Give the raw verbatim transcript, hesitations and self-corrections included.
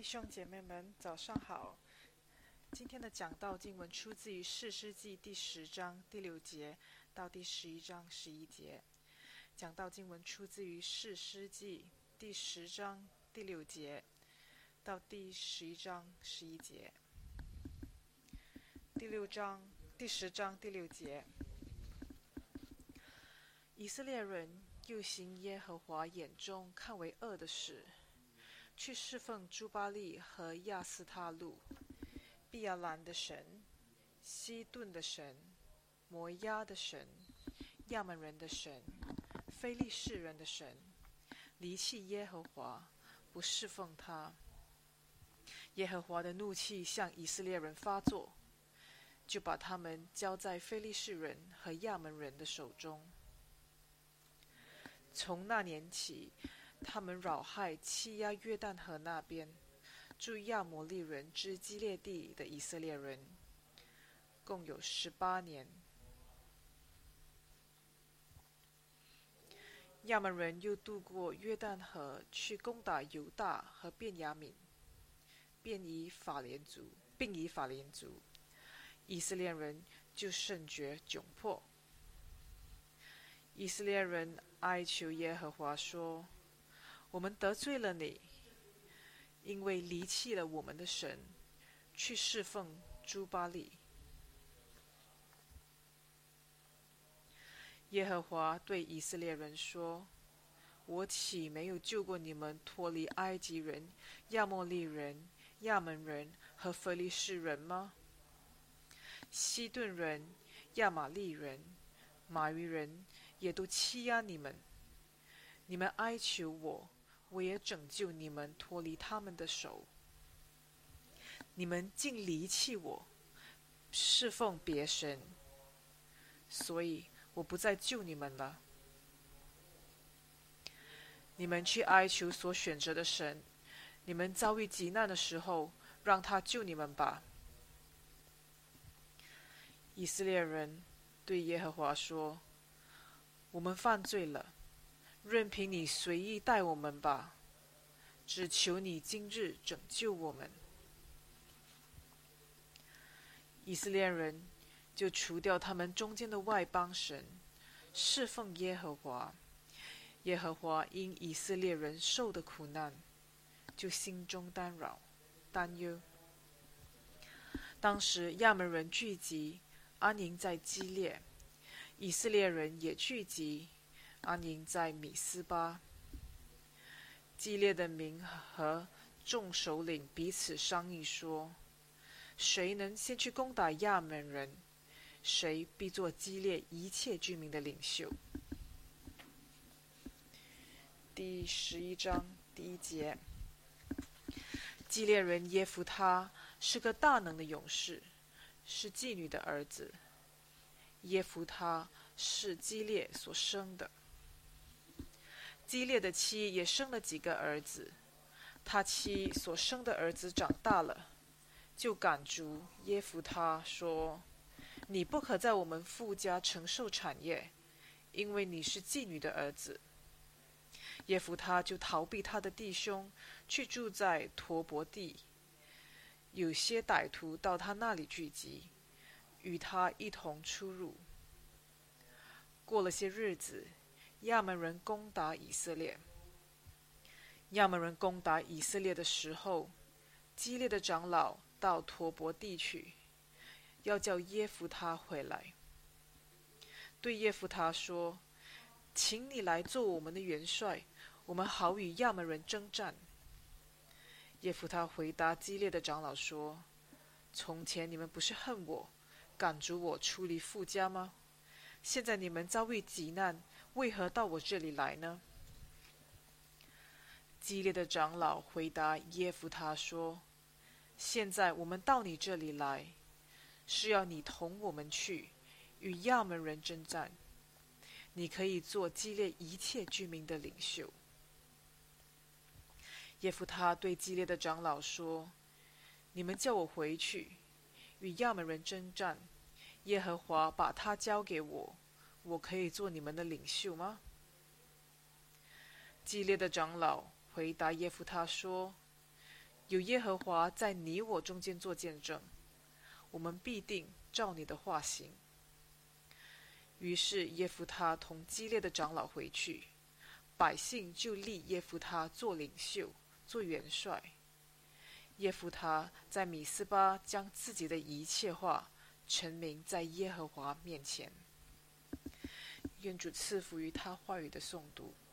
兄姐妹们，早上好。今天的讲道经文出自于士师记第十章第六节到第十一章十一节。讲道经文出自于士师记第十章第六节到第十一章十一节。第六章第十章第六节，以色列人又行耶和华眼中看为恶的事，去侍奉朱巴利和亚斯他路、毕亚兰的神、西顿的神、摩押的神、亚门人的神、非利士人的神，离弃耶和华，不侍奉他。耶和华的怒气向以色列人发作，就把他们交在非利士人和亚门人的手中。从那年起，他们扰害欺压约旦河那边住亚摩利人之基列地的以色列人，共有十八年。亚门人又渡过约旦河，去攻打犹大和便雅悯，便以法莲族，并以法莲族，以色列人就甚觉窘迫。以色列人哀求耶和华说：我们得罪了你，因为离弃了我们的神，去侍奉朱巴利。耶和华对以色列人说：我岂没有救过你们脱离埃及人、亚摩利人、亚门人和非利士人吗？西顿人、亚玛利人、马鱼人也都欺压你们，你们哀求我，我也拯救你们脱离他们的手。你们竟离弃我，侍奉别神，所以我不再救你们了。你们去哀求所选择的神，你们遭遇急难的时候，让他救你们吧。以色列人对耶和华说：我们犯罪了，任凭你随意待我们吧，只求你今日拯救我们。以色列人就除掉他们中间的外邦神，侍奉耶和华。耶和华因以色列人受的苦难，就心中担扰担忧。当时亚门人聚集，安营在基列，以色列人也聚集，安营在米斯巴。基列的民和众首领彼此商议说：谁能先去攻打亚门人，谁必做基列一切居民的领袖。第十一章第一节，基列人耶弗他是个大能的勇士，是妓女的儿子。耶弗他是基列所生的。基列的妻也生了几个儿子，他妻所生的儿子长大了，就赶逐耶弗他说：你不可在我们父家承受产业，因为你是妓女的儿子。耶弗他就逃避他的弟兄，去住在陀伯地。有些歹徒到他那里聚集，与他一同出入。过了些日子，亚门人攻打以色列。亚门人攻打以色列的时候，基列的长老到陀伯地去，要叫耶弗他回来，对耶弗他说：请你来做我们的元帅，我们好与亚门人征战。耶弗他回答基列的长老说：从前你们不是恨我，赶逐我出离父家吗？现在你们遭遇急难，为何到我这里来呢？基列的长老回答耶弗他说：现在我们到你这里来，是要你同我们去与亚门人征战，你可以做基列一切居民的领袖。耶弗他对基列的长老说：你们叫我回去与亚门人征战，耶和华把他交给我，我可以做你们的领袖吗？基列的长老回答耶弗他说： 有耶和华在你我中间做见证，我们必定照你的话行。”于是耶弗他同基列的长老回去，百姓就立耶弗他做领袖，做元帅。耶弗他在米斯巴将自己的一切话陈明在耶和华面前。愿主赐福于他话语的诵读。